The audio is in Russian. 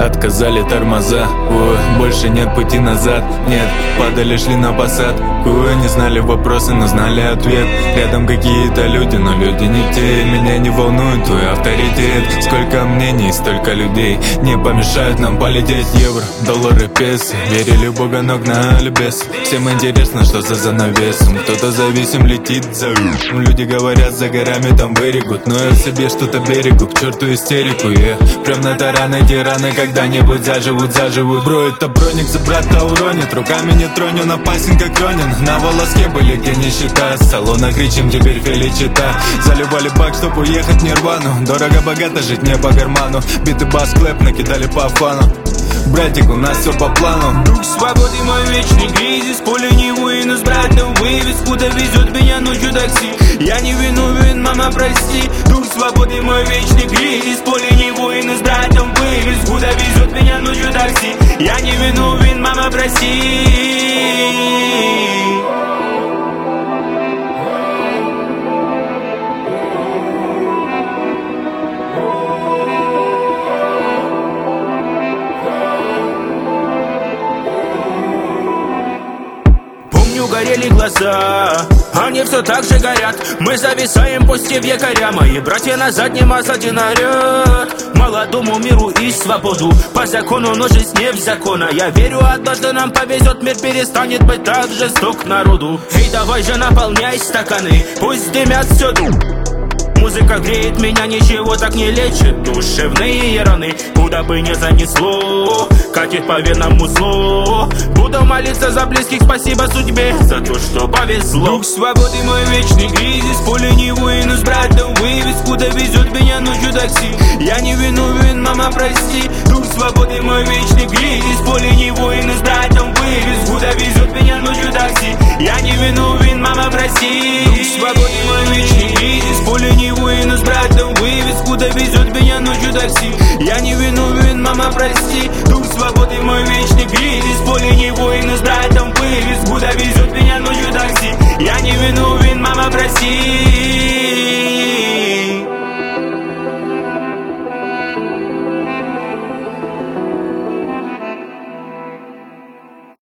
Отказали тормоза, больше нет пути назад. Нет, падали, шли на посадку. Не знали вопросы, но знали ответ. Рядом какие-то люди, но люди не те. Меня не волнует твой авторитет. Сколько мнений, столько людей не помешают нам полететь. Евро, доллары, песо. Верили в Бога, но гнали бес. Всем интересно, что за занавесом. Кто-то зависим, летит за люди говорят, за горами там вырегут. Но я в себе что-то берегу, к черту истерику. Прям на тараны, тираны когда-нибудь заживут. Бро, это броник за брата уронит. Руками не троню, напасен как Ронин. На волоске были, где нищета. С салона кричим, теперь феличита. Заливали бак, чтоб уехать в Нирвану. Дорого-богато жить не по карману. Биты бас-клэп накидали по фану. Братик, у нас все по плану. Дух свободы, мой вечный кризис. Поле не вынос, братом вывеску. Довезет меня ночью такси. Я не виновен, мама, прости. Дух свободы, мой вечный кризис. Поле не вынос, братом вывеску. Довезет меня ночью такси. Я не виновен, мама, прости. Горели глаза, они все так же горят. Мы зависаем, пустив якоря. Мои братья на заднем осаде наряд. Молодому миру и свободу. По закону, но жизнь не в закона. Я верю, однажды нам повезет. Мир перестанет быть так жесток народу. Эй, давай же наполняй стаканы. Пусть дымят всюду. Музыка греет меня, ничего так не лечит. Душевные раны, куда бы не занесло, катит по венам музло. Буду молиться за близких, спасибо судьбе за то, что повезло. Дух свободы, мой вечный кризис. Поле не вынос, братом вывеску. Довезет меня ночью такси. Я не виновен, мама, прости. Дух свободы, мой вечный кризис. Поле не вынос, братом вывеску. Довезет меня ночью такси. Я не виновен, мама, прости. Дух свободы, мой вечный кризис. Поле не вынос, братом вывеску. Довезет меня ночью такси. Я не виновен, мама, прости.